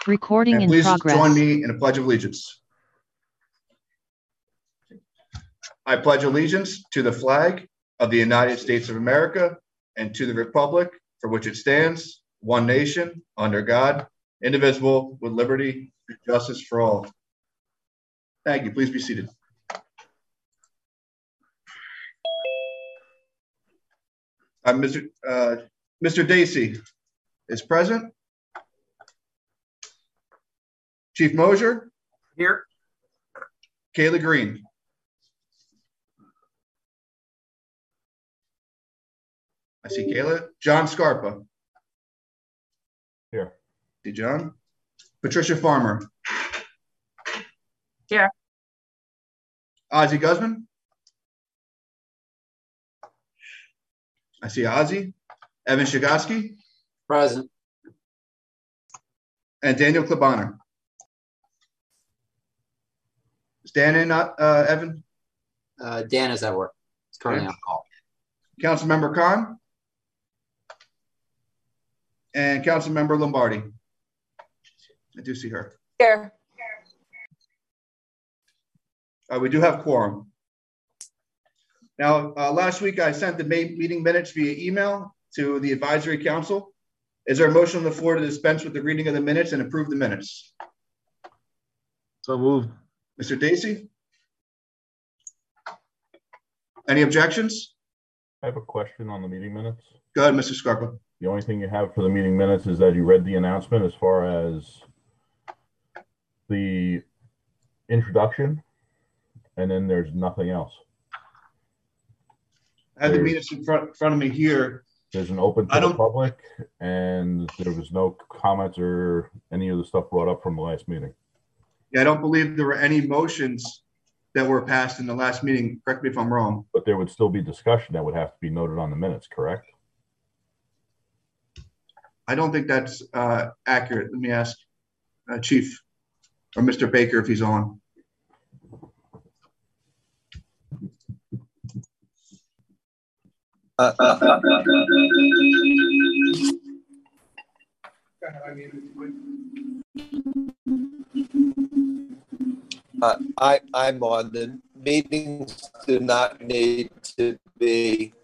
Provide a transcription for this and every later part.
Recording And in please progress. join me in a pledge of allegiance. I pledge allegiance to the flag of the United States of America and to the republic for which it stands, one nation, under God, indivisible, with liberty and justice for all. Thank you. Please be seated. Mr. Dacey is present. Chief Mosier? Here. Kayla Green? I see Kayla. John Scarpa? Here. See John. Patricia Farmer? Here. Ozzy Guzman? I see Ozzy. Evan Shigoski? Present. And Daniel Klebonner. Is Dan in, Evan? Dan is at work. He's currently on call. Councilmember Khan? And Councilmember Lombardi. I do see her. Here. We do have quorum. Now, last week I sent the meeting minutes via email to the advisory council. Is there a motion on the floor to dispense with the reading of the minutes and approve the minutes? So moved. Mr. Dacey? Any objections? I have a question on the meeting minutes. Go ahead, Mr. Scarpa. The only thing you have for the meeting minutes is that you read the announcement as far as the introduction, and then there's nothing else. I have the minutes in front of me here. There's an open to the public, and there was no comments or any of the stuff brought up from the last meeting. Yeah, I don't believe there were any motions that were passed in the last meeting. Correct me if I'm wrong. But there would still be discussion that would have to be noted on the minutes, correct? I don't think that's accurate. Let me ask Chief or Mr. Baker if he's on. I'm on. The meetings do not need to be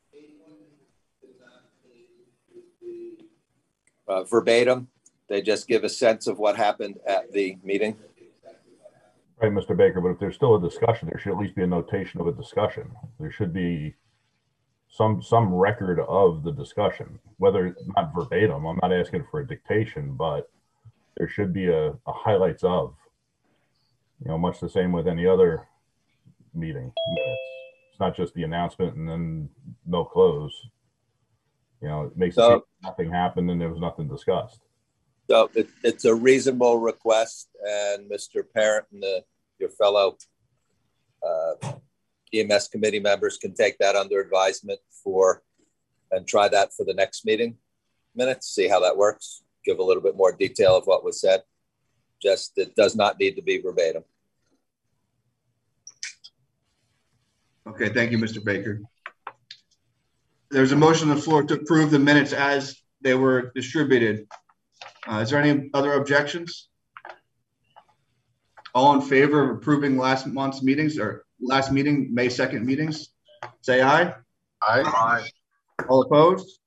verbatim. They just give a sense of what happened at the meeting. Right, Mr. Baker, but if there's still a discussion, there should at least be a notation of a discussion. There should be some record of the discussion, whether it's not verbatim. I'm not asking for a dictation, but there should be a highlights of, you know, much the same with any other meeting. It's not just the announcement and then no close. You know, it makes it seem like nothing happened and there was nothing discussed. So it's a reasonable request, and Mr. Parent and your fellow EMS committee members can take that under advisement and try that for the next meeting minutes, see how that works, give a little bit more detail of what was said. Just it does not need to be verbatim. Okay, thank you, Mr. Baker. There's a motion on the floor to approve the minutes as they were distributed. Is there any other objections? All in favor of approving last month's meetings or last meeting, May 2nd meetings, say aye. Aye. All opposed?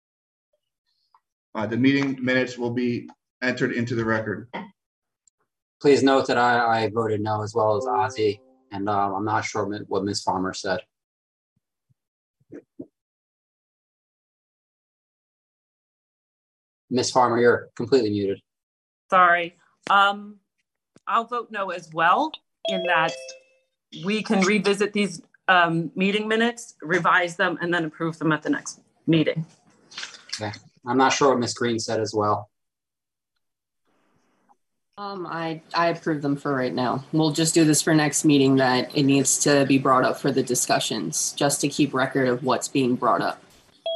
The meeting minutes will be entered into the record. Please note that I voted no, as well as Ozzy, and I'm not sure what Ms. Farmer said. Ms. Farmer, you're completely muted. Sorry. I'll vote no as well, in that we can revisit these meeting minutes, revise them, and then approve them at the next meeting. Okay. I'm not sure what Ms. Green said as well. I approve them for right now. We'll just do this for next meeting, that it needs to be brought up for the discussions, just to keep record of what's being brought up.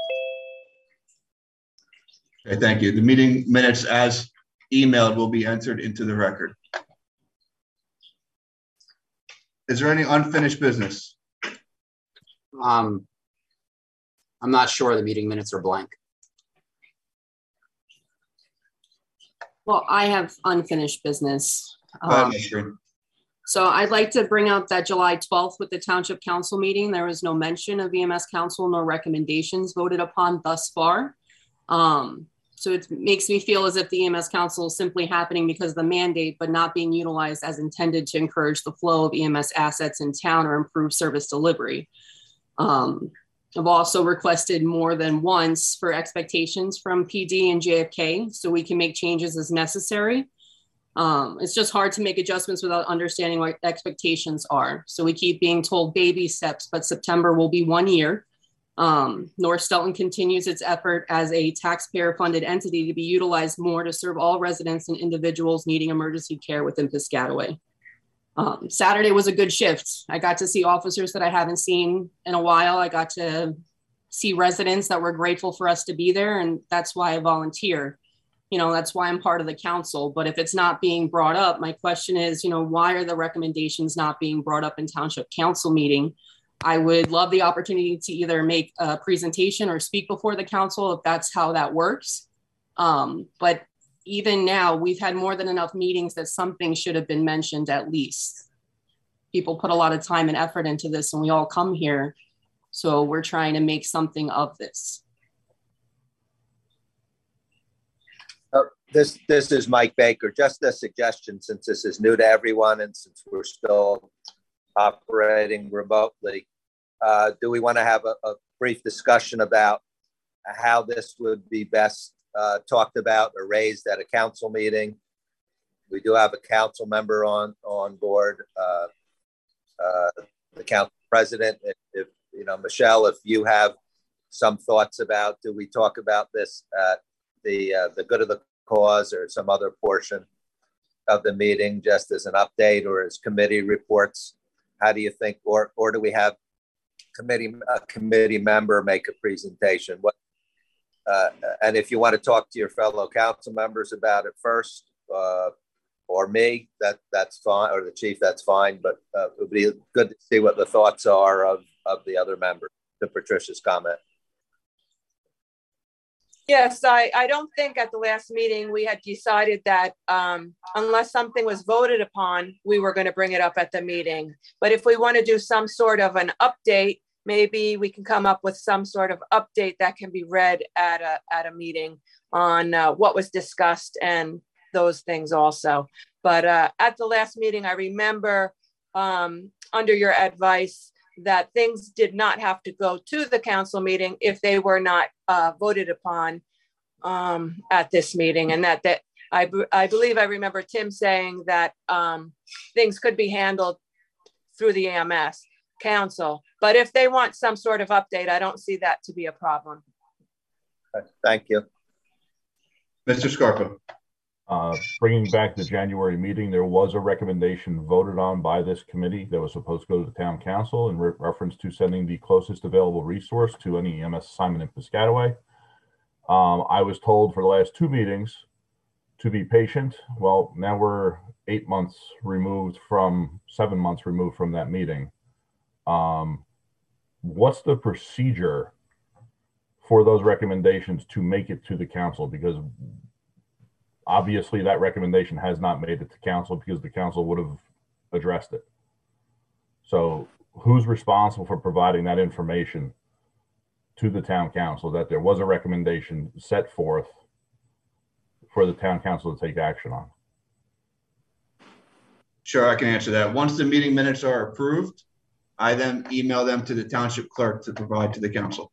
Okay, thank you. The meeting minutes as emailed will be entered into the record. Is there any unfinished business? I'm not sure. The meeting minutes are blank. Well, I have unfinished business. Go ahead, Ms. Green. So I'd like to bring up that July 12th with the Township Council meeting, there was no mention of EMS Council, no recommendations voted upon thus far. So it makes me feel as if the EMS Council is simply happening because of the mandate, but not being utilized as intended to encourage the flow of EMS assets in town or improve service delivery. I've also requested more than once for expectations from PD and JFK so we can make changes as necessary. It's just hard to make adjustments without understanding what expectations are. So we keep being told baby steps, but September will be 1 year. North Stoughton continues its effort as a taxpayer funded entity to be utilized more to serve all residents and individuals needing emergency care within Piscataway. Saturday was a good shift. I got to see officers that I haven't seen in a while. I got to see residents that were grateful for us to be there. And that's why I volunteer. You know, that's why I'm part of the council. But if it's not being brought up, my question is, you know, why are the recommendations not being brought up in Township Council meeting? I would love the opportunity to either make a presentation or speak before the council if that's how that works. But even now, we've had more than enough meetings that something should have been mentioned at least. People put a lot of time and effort into this and we all come here. So we're trying to make something of this. This is Mike Baker. Just a suggestion, since this is new to everyone and since we're still operating remotely, do we want to have a brief discussion about how this would be best talked about or raised at a council meeting? We do have a council member on board, the council president. If you know, Michelle, if you have some thoughts about, do we talk about this at the good of the cause or some other portion of the meeting, just as an update or as committee reports? How do you think, or do we have a committee member make a presentation? What and if you want to talk to your fellow council members about it first, or me, that's fine, or the chief, that's fine. But it would be good to see what the thoughts are of the other members. To Patricia's comment. Yes, I don't think at the last meeting we had decided that unless something was voted upon, we were going to bring it up at the meeting. But if we want to do some sort of an update, maybe we can come up with some sort of update that can be read at a meeting on what was discussed and those things also. But at the last meeting, I remember under your advice that things did not have to go to the council meeting if they were not voted upon at this meeting. And that I believe I remember Tim saying that things could be handled through the EMS council. But if they want some sort of update, I don't see that to be a problem. Thank you. Mr. Scarpa. Bringing back the January meeting, there was a recommendation voted on by this committee that was supposed to go to the town council in reference to sending the closest available resource to any EMS assignment in Piscataway. I was told for the last 2 meetings to be patient. Well, now we're 7 months removed from that meeting. What's the procedure for those recommendations to make it to the council? Because obviously that recommendation has not made it to council because the council would have addressed it. So who's responsible for providing that information to the town council that there was a recommendation set forth for the town council to take action on? Sure, I can answer that. Once the meeting minutes are approved, I then email them to the township clerk to provide to the council.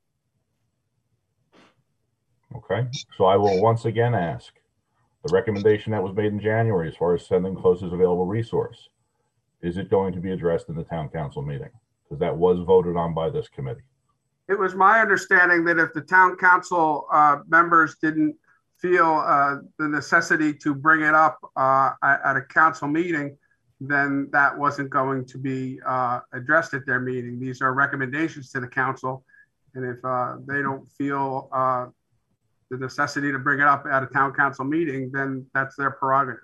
Okay, so I will once again ask, the recommendation that was made in January as far as sending closest available resource, is it going to be addressed in the town council meeting? Because that was voted on by this committee. It was my understanding that if the town council members didn't feel the necessity to bring it up at a council meeting, then that wasn't going to be addressed at their meeting. These are recommendations to the council. And if they don't feel the necessity to bring it up at a town council meeting, then that's their prerogative.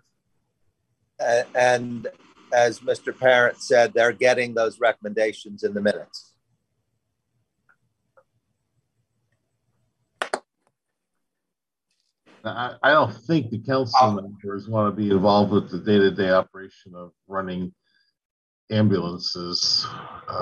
And as Mr. Parent said, they're getting those recommendations in the minutes. I don't think the council members want to be involved with the day-to-day operation of running ambulances.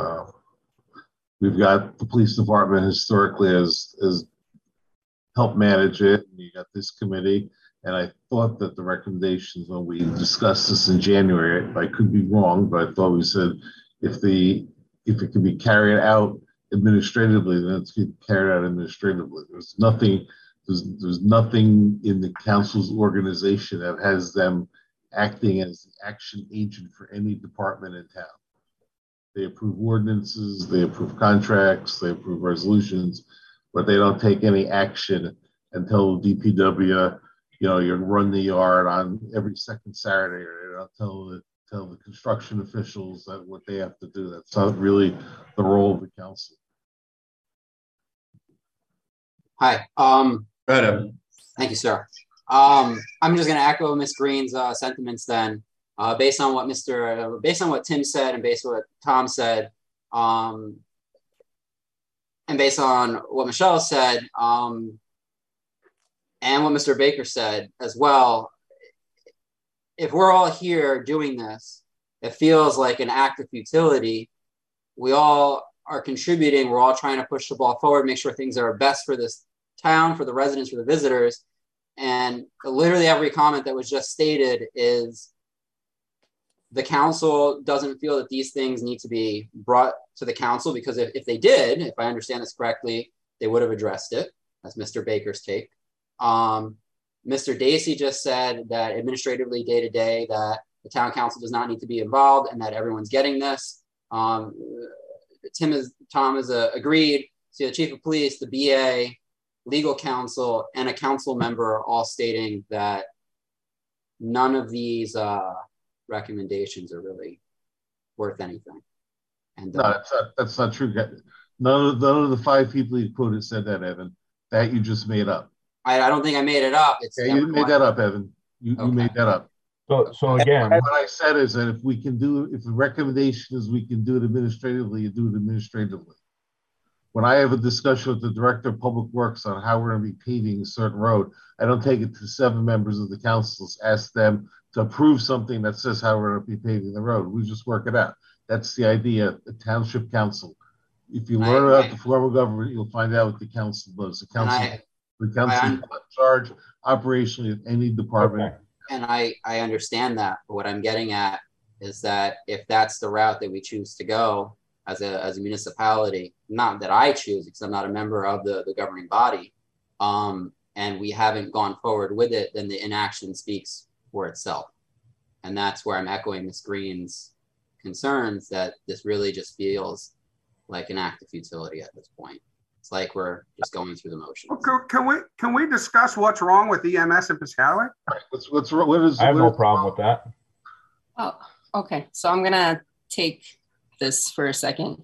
We've got the police department historically has helped manage it. And you got this committee. And I thought that the recommendations when we discussed this in January, I could be wrong, but I thought we said if it can be carried out administratively, then it's carried out administratively. There's nothing in the council's organization that has them acting as the action agent for any department in town. They approve ordinances, they approve contracts, they approve resolutions, but they don't take any action until DPW, you run the yard on every second Saturday, or they don't tell the construction officials that what they have to do. That's not really the role of the council. Hi. Thank you, sir. I'm just going to echo Ms. Green's sentiments then, based on what Tim said and based on what Tom said, and based on what Michelle said, and what Mr. Baker said as well. If we're all here doing this, it feels like an act of futility. We all are contributing. We're all trying to push the ball forward, make sure things are best for this town, for the residents, for the visitors. And literally every comment that was just stated is the council doesn't feel that these things need to be brought to the council, because if they did, if I understand this correctly, they would have addressed it. That's Mr. Baker's take. Mr. Dacey just said that administratively day to day that the town council does not need to be involved and that everyone's getting this. Tom has agreed. So the chief of police, the BA, legal counsel, and a council member are all stating that none of these recommendations are really worth anything. And no, that's not true. None of the 5 people you quoted said that, Evan. That you just made up. I don't think I made it up. You made that up, Evan. You made that up. So again, what I said is that if the recommendation is we can do it administratively, you do it administratively. When I have a discussion with the director of public works on how we're going to be paving a certain road, I don't take it to 7 members of the council, ask them to approve something that says how we're going to be paving the road. We just work it out. That's the idea, the township council. If you learn about the form of government, you'll find out what the council does. The council is in charge operationally of any department. Okay. And I understand that, but what I'm getting at is that if that's the route that we choose to go as a municipality, not that I choose because I'm not a member of the governing body, and we haven't gone forward with it, then the inaction speaks for itself. And that's where I'm echoing Ms. Green's concerns that this really just feels like an act of futility at this point. It's like we're just going through the motions. Can we discuss what's wrong with EMS in Piscataway? What's wrong? I have no problem with that. Oh, okay. So I'm gonna take this for a second.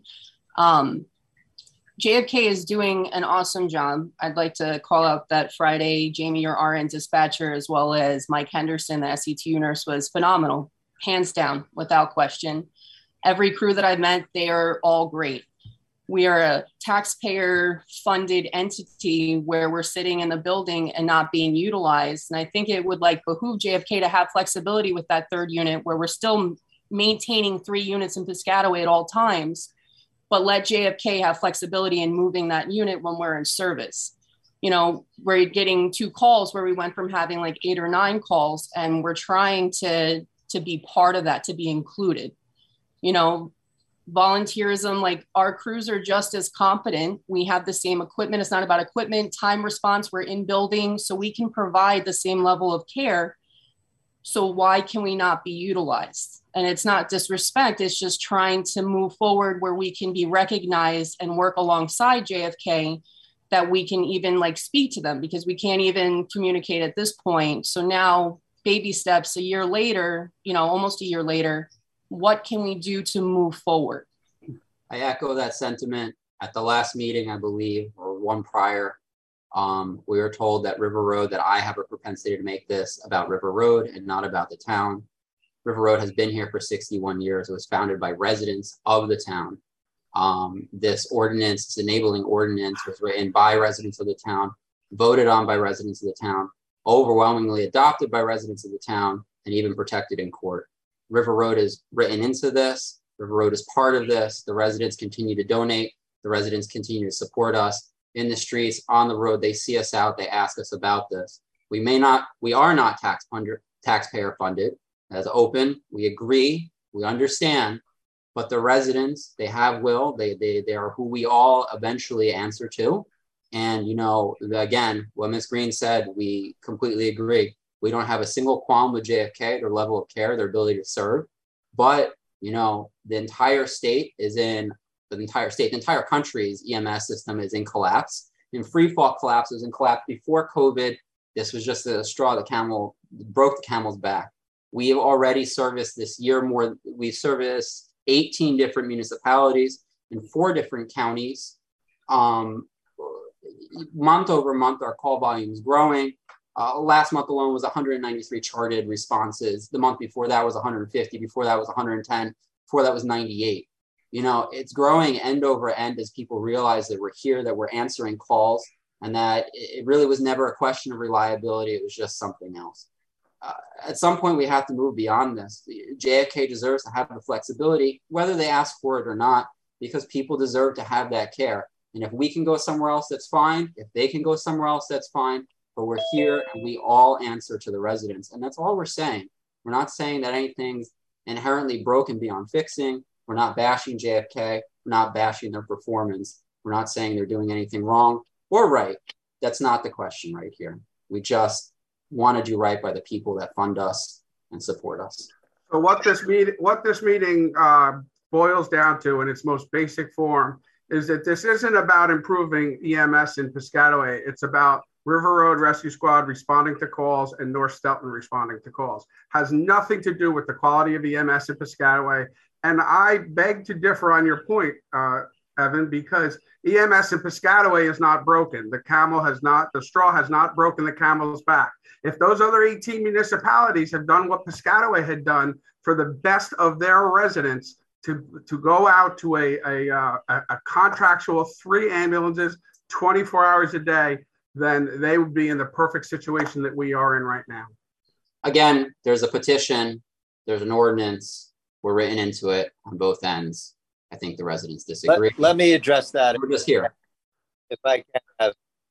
JFK is doing an awesome job. I'd like to call out that Friday, Jamie, your RN dispatcher, as well as Mike Henderson, the SCTU nurse, was phenomenal, hands down, without question. Every crew that I've met, they are all great. We are a taxpayer-funded entity where we're sitting in the building and not being utilized. And I think it would behoove JFK to have flexibility with that 3rd unit where we're still maintaining 3 units in Piscataway at all times, but let JFK have flexibility in moving that unit when we're in service. You know, we're getting 2 calls where we went from having 8 or 9 calls, and we're trying to be part of that, to be included. You know, volunteerism, our crews are just as competent. We have the same equipment. It's not about equipment, time response. We're in building, so we can provide the same level of care. So why can we not be utilized? And it's not disrespect. It's just trying to move forward where we can be recognized and work alongside JFK, that we can even speak to them, because we can't even communicate at this point. So now baby steps, a year later, almost a year later, what can we do to move forward? I echo that sentiment. At the last meeting, I believe, or one prior, we were told that River Road, that I have a propensity to make this about River Road and not about the town. River Road has been here for 61 years. It was founded by residents of the town. This ordinance, this enabling ordinance, was written by residents of the town, voted on by residents of the town. overwhelmingly adopted by residents of the town and even protected in court. River Road is written into this. River Road is part of this. The residents continue to donate. The residents continue to support us in the streets, on the road. They see us out. They ask us about this. We are not taxpayer funded. As open, we agree, we understand, but the residents, they have will. They are who we all eventually answer to. And, you know, again, what Ms. Green said, we completely agree. We don't have a single qualm with JFK, their level of care, their ability to serve. But, you know, the entire country's EMS system is in collapse. In free fall collapse, it was in collapse before COVID. This was just the straw that broke the camel's back. We have already serviced this year we've serviced 18 different municipalities in 4 different counties. Month over month, our call volume is growing. Last month alone was 193 charted responses. The month before that was 150. Before that was 110. Before that was 98. You know, it's growing end over end as people realize that we're here, that we're answering calls, and that it really was never a question of reliability. It was just something else. At some point, we have to move beyond this. JFK deserves to have the flexibility, whether they ask for it or not, because people deserve to have that care. And if we can go somewhere else, that's fine. If they can go somewhere else, that's fine. But we're here and we all answer to the residents. And that's all we're saying. We're not saying that anything's inherently broken beyond fixing. We're not bashing JFK. We're not bashing their performance. We're not saying they're doing anything wrong or right. That's not the question right here. We just want to do right by the people that fund us and support us. So what this meeting boils down to in its most basic form is that this isn't about improving EMS in Piscataway. It's about River Road Rescue Squad responding to calls and North Stelton responding to calls. Has nothing to do with the quality of EMS in Piscataway. And I beg to differ on your point, Evan, because EMS in Piscataway is not broken. The straw has not broken the camel's back. If those other 18 municipalities have done what Piscataway had done for the best of their residents, to go out to a contractual 3 ambulances, 24 hours a day, then they would be in the perfect situation that we are in right now. Again, there's a petition, there's an ordinance, we're written into it on both ends. I think the residents disagree. Let me address that. We're just here. If I can have.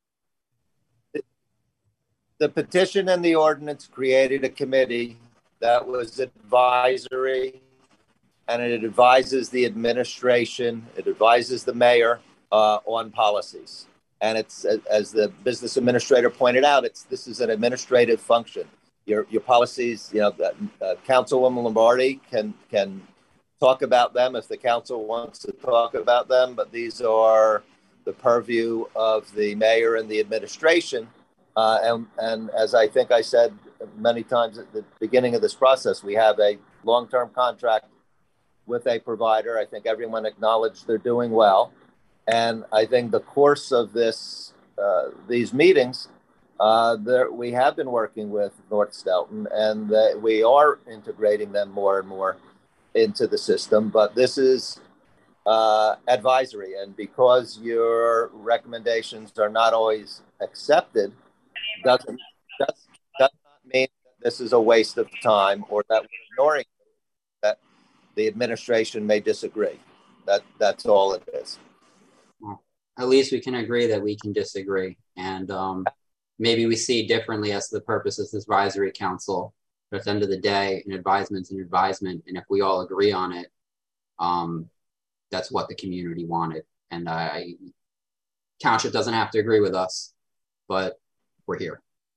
The petition and the ordinance created a committee that was advisory, and it advises the administration, it advises the mayor on policies. And it's, as the business administrator pointed out, this is an administrative function. Your policies, you know, Councilwoman Lombardi can talk about them if the council wants to talk about them, but these are the purview of the mayor and the administration. And as I think I said many times at the beginning of this process, we have a long-term contract with a provider. I think everyone acknowledged they're doing well. And I think the course of these meetings, we have been working with North Stelton, and we are integrating them more and more into the system. But this is advisory, and because your recommendations are not always accepted, does not mean that this is a waste of time or that we're ignoring that the administration may disagree. That's all it is. Well, at least we can agree that we can disagree, and maybe we see differently as to the purpose of this advisory council. But at the end of the day, an advisement's an advisement, and if we all agree on it, that's what the community wanted. And Township doesn't have to agree with us, but we're here.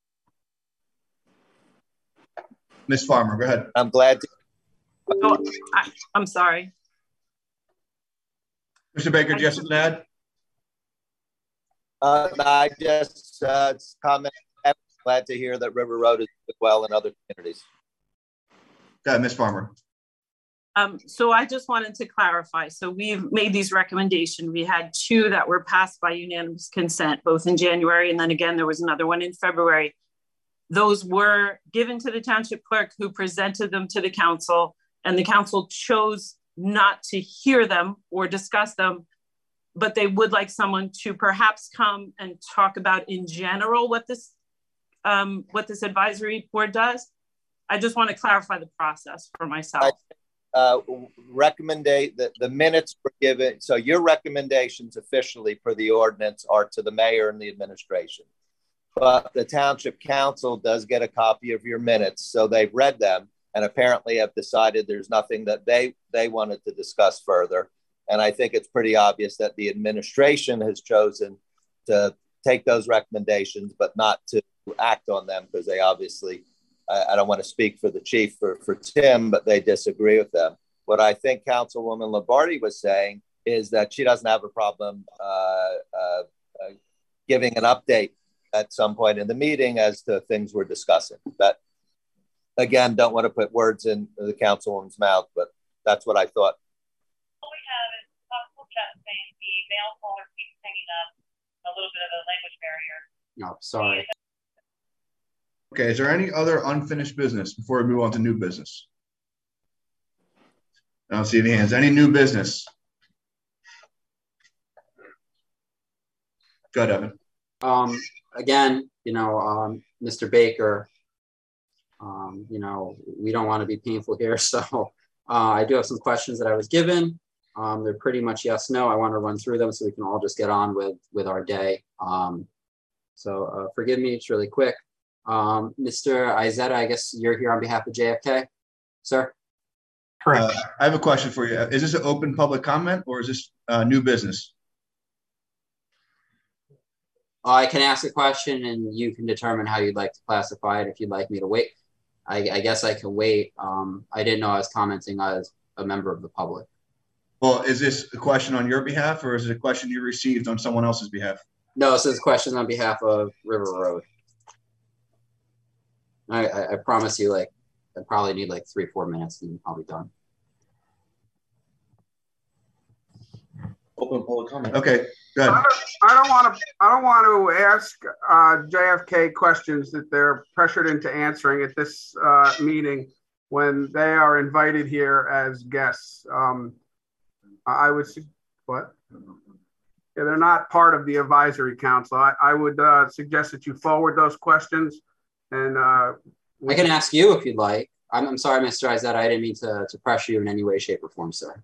Ms. Farmer, go ahead. I'm glad to. Oh, I'm sorry. Mr. Baker, do you have something to add? I just comment. I'm glad to hear that River Road is doing well in other communities. Go ahead, Ms. Farmer. So I just wanted to clarify. So we've made these recommendations. We had 2 that were passed by unanimous consent, both in January, and then again, there was another one in February. Those were given to the township clerk, who presented them to the council, and the council chose not to hear them or discuss them, but they would like someone to perhaps come and talk about in general what this what this advisory board does? I just want to clarify the process for myself. Recommendate that the minutes were given. So your recommendations officially for the ordinance are to the mayor and the administration. But the township council does get a copy of your minutes. So they've read them and apparently have decided there's nothing that they wanted to discuss further. And I think it's pretty obvious that the administration has chosen to take those recommendations, but not to act on them because they obviously, I don't want to speak for the chief for Tim, but they disagree with them. What I think Councilwoman Lombardi was saying is that she doesn't have a problem giving an update at some point in the meeting as to things we're discussing. But again, don't want to put words in the councilwoman's mouth, but that's what I thought. All we have is possible chat saying the male caller keeps hanging up, a little bit of a language barrier. No, sorry. Okay, is there any other unfinished business before we move on to new business? I don't see any hands. Any new business? Go ahead, Evan. Again, Mr. Baker, we don't want to be painful here. So I do have some questions that I was given. They're pretty much yes, no. I want to run through them so we can all just get on with our day. So forgive me, it's really quick. Mr. Izetta, I guess you're here on behalf of JFK, sir? Correct. I have a question for you. Is this an open public comment or is this new business? I can ask a question and you can determine how you'd like to classify it if you'd like me to wait. I guess I can wait. I didn't know I was commenting as a member of the public. Well, is this a question on your behalf or is it a question you received on someone else's behalf? No, this is a question on behalf of River Road. I promise you, I probably need 3-4 minutes and I'll be done. Open public comment. Okay, good. I don't want to ask JFK questions that they're pressured into answering at this meeting when they are invited here as guests. I would what? Yeah, they're not part of the advisory council. I would suggest that you forward those questions. And I can ask you if you'd like. I'm sorry, Mr. Izetta, I didn't mean to pressure you in any way, shape, or form, sir.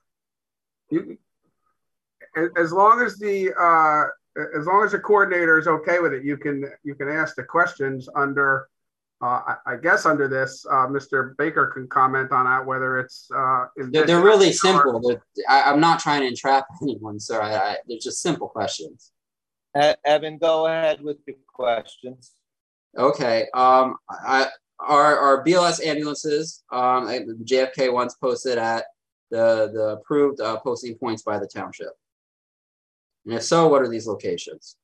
As long as the coordinator is okay with it, you can ask the questions under. I guess under this, Mr. Baker can comment on that whether it's. They're really simple. I'm not trying to entrap anyone, sir. They're just simple questions. Evan, go ahead with your questions. Okay. Our BLS ambulances, JFK once posted at the approved posting points by the township. And if so, what are these locations?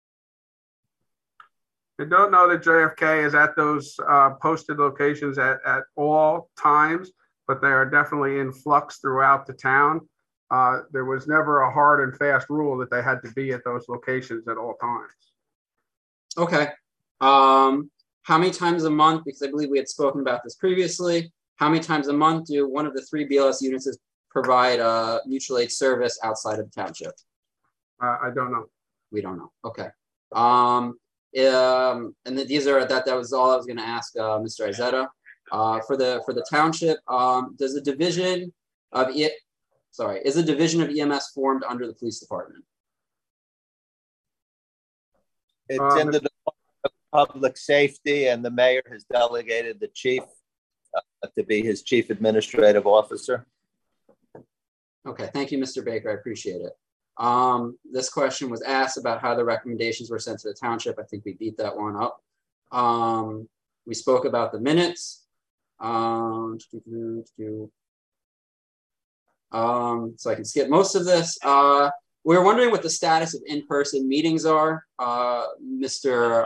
I don't know that JFK is at those posted locations at all times, but they are definitely in flux throughout the town. There was never a hard and fast rule that they had to be at those locations at all times. Okay. How many times a month, because I believe we had spoken about this previously, how many times a month do one of the 3 BLS units provide mutual aid service outside of the township? I don't know. We don't know. Okay. And then these are that was all I was going to ask Mr. Izetta. For the township, is a division of EMS formed under the police department? It's in the Department of Public Safety, and the mayor has delegated the chief to be his chief administrative officer. Okay, thank you, Mr. Baker. I appreciate it. This question was asked about how the recommendations were sent to the township. I think we beat that one up. We spoke about the minutes. So I can skip most of this. We're wondering what the status of in-person meetings are. Mr.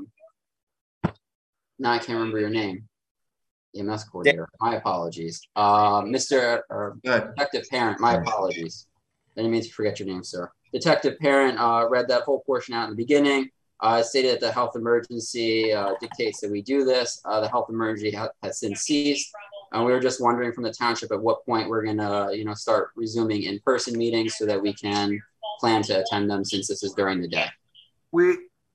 Now I can't remember your name. EMS coordinator. My apologies. Mr. Detective Parent. My apologies. I didn't mean to forget your name, sir. Detective Parent read that whole portion out in the beginning. Stated that the health emergency dictates that we do this. The health emergency has since ceased. We were just wondering from the township at what point we're going to, start resuming in-person meetings so that we can plan to attend them since this is during the day.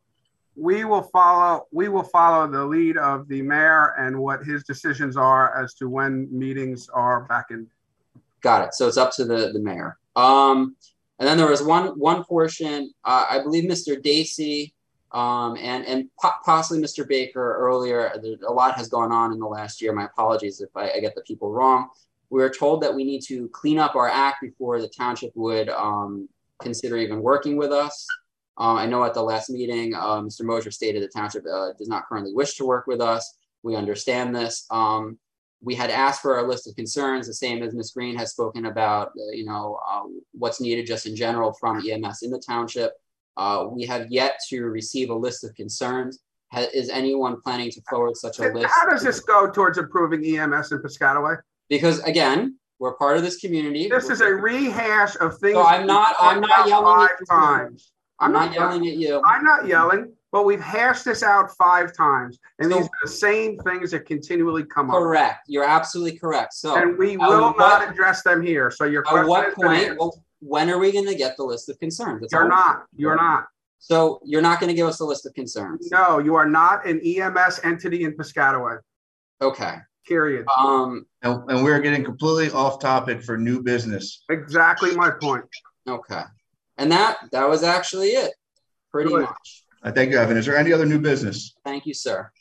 we will follow the lead of the mayor and what his decisions are as to when meetings are back in. Got it. So it's up to the mayor. And then there was one portion, I believe Mr. Dacey and possibly Mr. Baker earlier. A lot has gone on in the last year. My apologies if I get the people wrong. We were told that we need to clean up our act before the township would consider even working with us. I know at the last meeting, Mr. Mosier stated the township does not currently wish to work with us. We understand this. We had asked for a list of concerns, the same as Ms. Green has spoken about, what's needed just in general from EMS in the township. We have yet to receive a list of concerns. Is anyone planning to forward such a list? How does this go towards improving EMS in Piscataway? Because again, we're part of this community. This is a rehash of things. So I'm not yelling at you. Times. I'm not yelling at you. I'm not yelling, but we've hashed this out 5 times. And these are the same things that continually come up. Correct. You're absolutely correct. So and we will not address them here. So your question at what point, when are we going to get the list of concerns? You're not. You're not. So you're not going to give us a list of concerns? No, you are not an EMS entity in Piscataway. Okay. Period. And we're getting completely off topic for new business. Exactly my point. Okay. And that was actually it, pretty much. Thank you, Evan. Is there any other new business? Thank you, sir.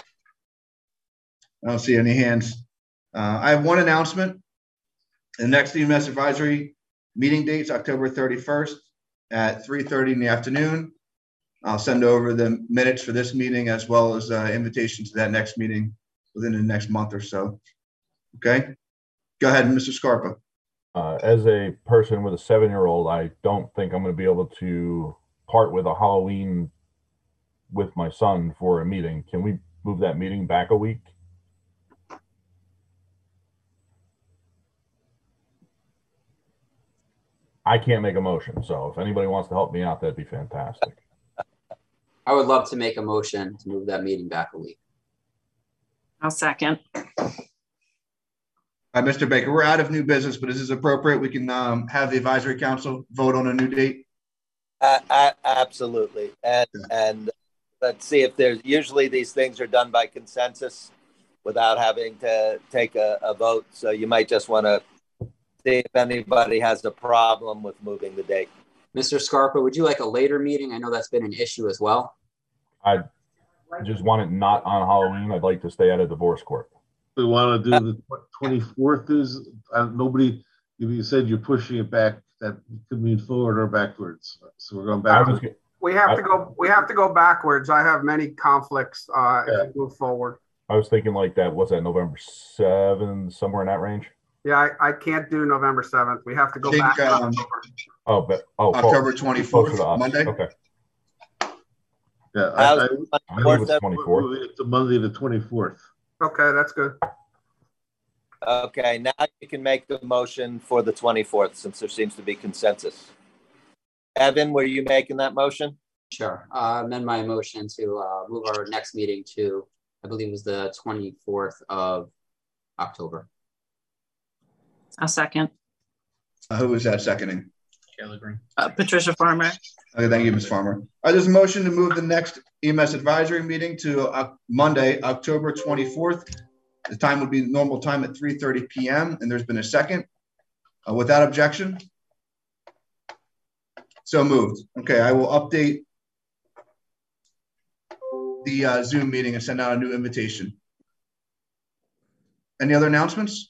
I don't see any hands. I have one announcement. The next EMS advisory meeting dates, October 31st at 3:30 in the afternoon. I'll send over the minutes for this meeting as well as invitation to that next meeting within the next month or so. Okay. Go ahead, Mr. Scarpa. As a person with a 7-year-old, I don't think I'm going to be able to part with a Halloween with my son for a meeting. Can we move that meeting back a week? I can't make a motion, so if anybody wants to help me out, that'd be fantastic. I would love to make a motion to move that meeting back a week. I'll second. Mr. Baker, we're out of new business, but is this appropriate? We can have the advisory council vote on a new date? Absolutely. And let's see if there's, usually these things are done by consensus without having to take a vote. So you might just want to see if anybody has a problem with moving the date. Mr. Scarpa, would you like a later meeting? I know that's been an issue as well. I just want it not on Halloween. I'd like to stay out of divorce court. We want to do the 24th is nobody. You said you're pushing it back. That could mean forward or backwards. So we're going back. We have to go backwards. I have many conflicts if we move forward. I was thinking like that. What's that? November 7th, somewhere in that range. Yeah, I can't do November 7th. We have to go back. October 24th, Monday. Okay. Yeah, I move it 24th. It's Monday the 24th. Okay, that's good. Okay, now you can make the motion for the 24th since there seems to be consensus. Evan, were you making that motion? Sure. Amend my motion to move our next meeting to, I believe it was the 24th of October. I'll second. Who was that seconding? Kayla Green. Patricia Farmer. Okay, thank you, Ms. Farmer. There's a motion to move the next EMS advisory meeting to Monday, October 24th. The time would be the normal time at 3:30 p.m. and there's been a second. Without objection? So moved. Okay, I will update the Zoom meeting and send out a new invitation. Any other announcements?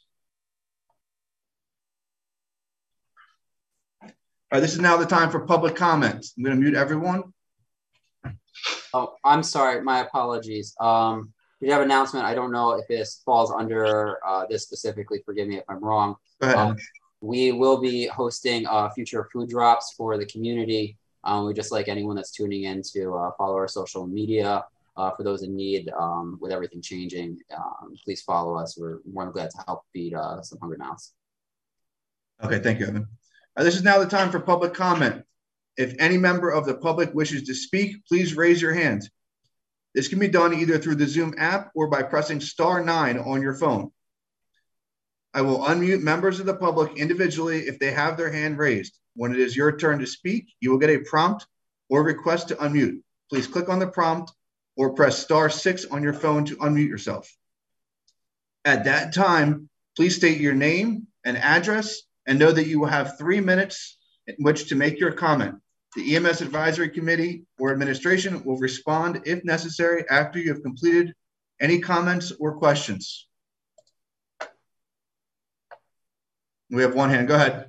All right, this is now the time for public comments. I'm going to mute everyone. Oh, I'm sorry. My apologies. We have an announcement. I don't know if this falls under this specifically. Forgive me if I'm wrong. Go ahead. We will be hosting future food drops for the community. We just like anyone that's tuning in to follow our social media. For those in need, with everything changing, please follow us. We're more than glad to help feed some hungry mouths. Okay, thank you, Evan. This is now the time for public comment. If any member of the public wishes to speak, please raise your hand. This can be done either through the Zoom app or by pressing *9 on your phone. I will unmute members of the public individually if they have their hand raised. When it is your turn to speak, you will get a prompt or request to unmute. please click on the prompt or press *6 on your phone to unmute yourself. At that time, please state your name and address and know that you will have 3 minutes in which to make your comment. The EMS Advisory Committee or administration will respond if necessary after you have completed any comments or questions. We have one hand. Go ahead.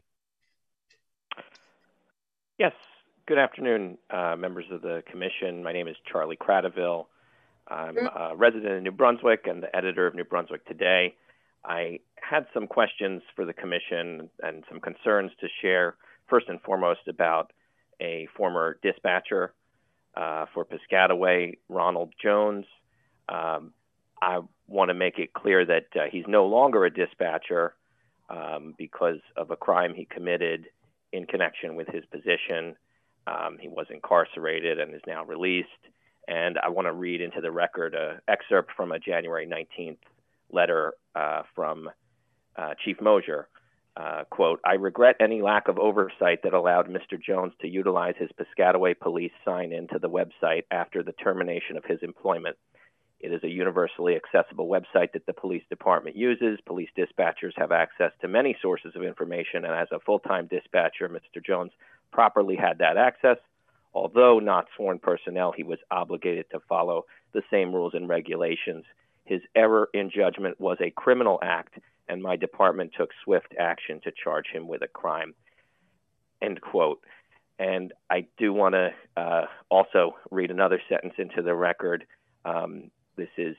Yes. Good afternoon, members of the commission. My name is Charlie Cradaville. I'm a resident of New Brunswick and the editor of New Brunswick Today. I had some questions for the commission and some concerns to share, first and foremost, about a former dispatcher for Piscataway, Ronald Jones. I want to make it clear that he's no longer a dispatcher because of a crime he committed in connection with his position. He was incarcerated and is now released. And I want to read into the record an excerpt from a January 19th letter from Chief Mosier. Quote, "I regret any lack of oversight that allowed Mr. Jones to utilize his Piscataway police sign-in to the website after the termination of his employment. It is a universally accessible website that the police department uses. Police dispatchers have access to many sources of information, and as a full-time dispatcher, Mr. Jones properly had that access. Although not sworn personnel, he was obligated to follow the same rules and regulations. His error in judgment was a criminal act, and my department took swift action to charge him with a crime." End quote. And I do want to also read another sentence into the record. This is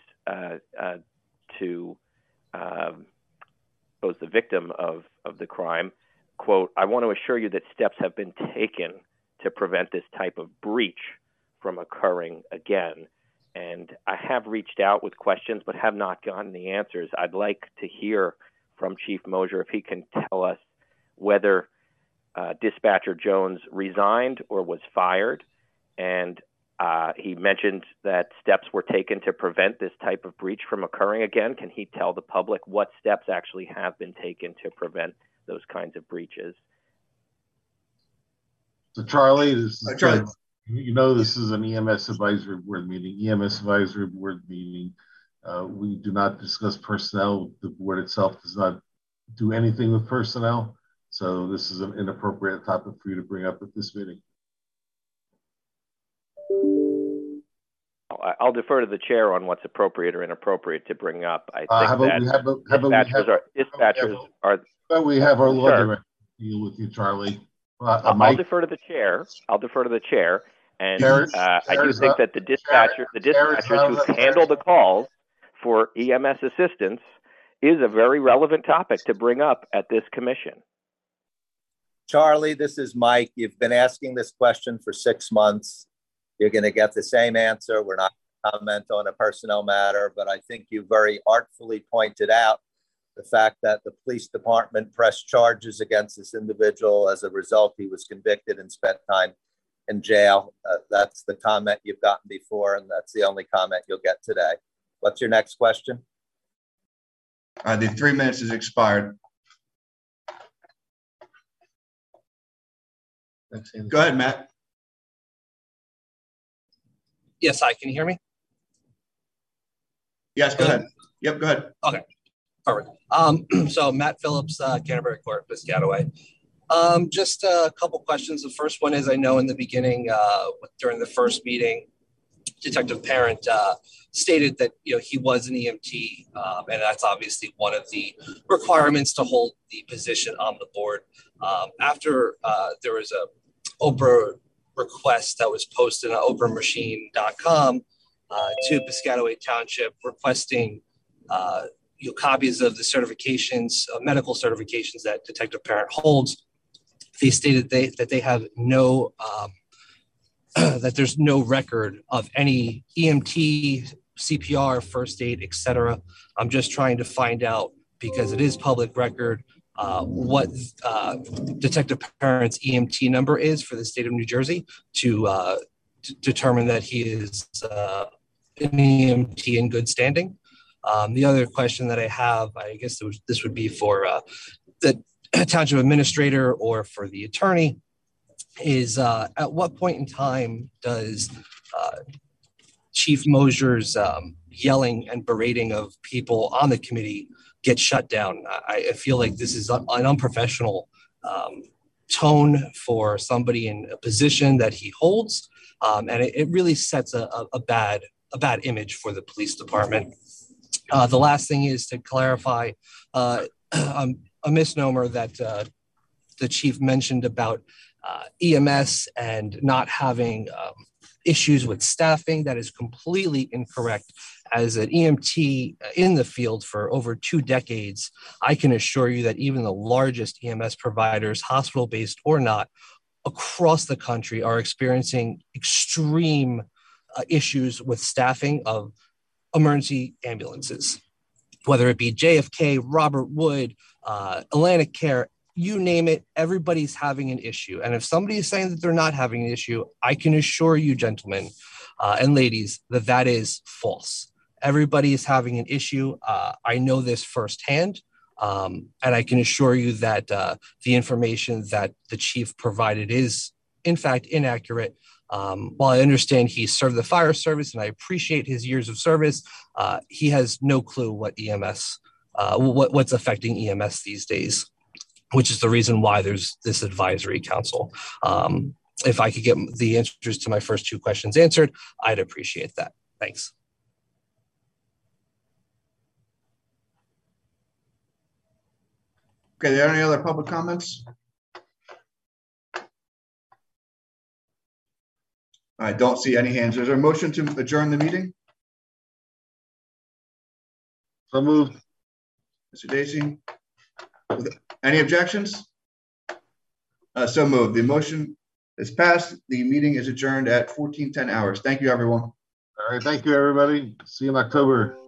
to pose the victim of the crime. Quote, "I want to assure you that steps have been taken to prevent this type of breach from occurring again. And I have reached out with questions, but have not gotten the answers. I'd like to hear from Chief Mosier if he can tell us whether Dispatcher Jones resigned or was fired. And he mentioned that steps were taken to prevent this type of breach from occurring again. Can he tell the public what steps actually have been taken to prevent those kinds of breaches?" So Charlie, this is Charlie. You know, this is an EMS advisory board meeting. EMS advisory board meeting. We do not discuss personnel. The board itself does not do anything with personnel. So this is an inappropriate topic for you to bring up at this meeting. I'll defer to the chair on what's appropriate or inappropriate to bring up. I think we have our law director deal with you, Charlie. I'll defer to the chair. And I do think that the dispatchers who handle the calls for EMS assistance is a very relevant topic to bring up at this commission. Charlie, this is Mike. You've been asking this question for 6 months. You're going to get the same answer. We're not going to comment on a personnel matter, but I think you very artfully pointed out the fact that the police department pressed charges against this individual. As a result, he was convicted and spent time in jail. That's the comment you've gotten before, and that's the only comment you'll get today. What's your next question? The 3 minutes has expired. Go ahead, Matt. Yes, hi. Can you hear me? Yes, go ahead. Yep, go ahead. Okay. All right. So Matt Phillips, Canterbury Court, Piscataway. Just a couple questions. The first one is, I know in the beginning, during the first meeting, Detective Parent stated that he was an EMT, and that's obviously one of the requirements to hold the position on the board. After there was a Oprah request that was posted on oprahmachine.com to Piscataway Township requesting copies of the certifications, medical certifications that Detective Parent holds. They stated that they have no, that there's no record of any EMT, CPR, first aid, etc. I'm just trying to find out, because it is public record, what Detective Parent's EMT number is for the state of New Jersey to determine that he is an EMT in good standing. The other question that I have, I guess this would be for the township administrator or for the attorney, is at what point in time does Chief Mosier's yelling and berating of people on the committee get shut down. I feel like this is an unprofessional tone for somebody in a position that he holds, and it really sets a bad image for the police department. The last thing is to clarify a misnomer that the chief mentioned about EMS and not having issues with staffing. That is completely incorrect. As an EMT in the field for over 2 decades, I can assure you that even the largest EMS providers, hospital-based or not, across the country are experiencing extreme issues with staffing of emergency ambulances, whether it be JFK, Robert Wood, Atlantic Care, you name it, everybody's having an issue. And if somebody is saying that they're not having an issue, I can assure you, gentlemen and ladies, that that is false. Everybody is having an issue. I know this firsthand, and I can assure you that the information that the chief provided is, in fact, inaccurate. While I understand he served the fire service and I appreciate his years of service, he has no clue what EMS, what's affecting EMS these days, which is the reason why there's this advisory council. If I could get the answers to my first 2 questions answered, I'd appreciate that. Thanks. Okay, are there any other public comments? I don't see any hands. Is there a motion to adjourn the meeting? So moved. Mr. Dacey? Any objections? So moved. The motion is passed. The meeting is adjourned at 14:10 hours. Thank you, everyone. All right, thank you, everybody. See you in October.